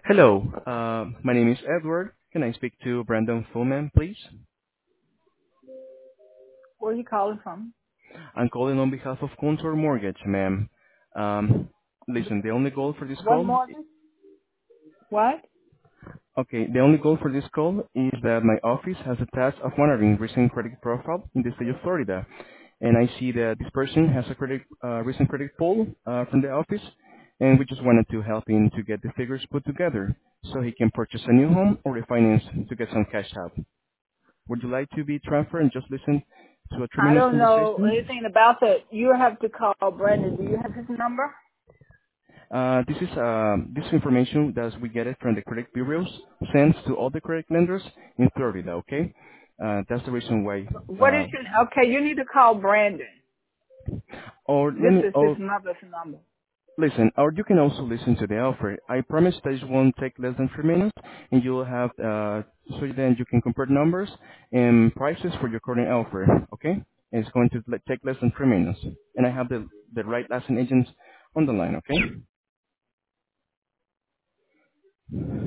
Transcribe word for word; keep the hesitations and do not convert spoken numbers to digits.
Hello, uh, my name is Edward. Can I speak to Brandon Fullman, please? Where are you calling from? I'm calling on behalf of Contour Mortgage, ma'am. Um, listen, the only goal for this What call, mortgage? What? okay, the only goal for this call is that my office has a task of monitoring recent credit profile in the state of Florida, and I see that this person has a credit, uh, recent credit pull uh, from the office, and we just wanted to help him to get the figures put together so he can purchase a new home or refinance to get some cash out. Would you like to be transferred and just listen to a I three-minute don't know conversation? anything about that. You have to call Brandon. Do you have his number? Uh, this is uh, this information that we get it from the credit bureaus sent to all the credit lenders in Florida. Okay, uh, that's the reason why. What is Uh, your, okay, you need to call Brandon. or let This me. is his Or mother's number. listen. Or you can also listen to the offer. I promise that it won't take less than three minutes, and you will have uh, so then you can compare numbers and prices for your current offer. Okay, and it's going to le- take less than three minutes, and I have the the right licensed agents on the line. Okay.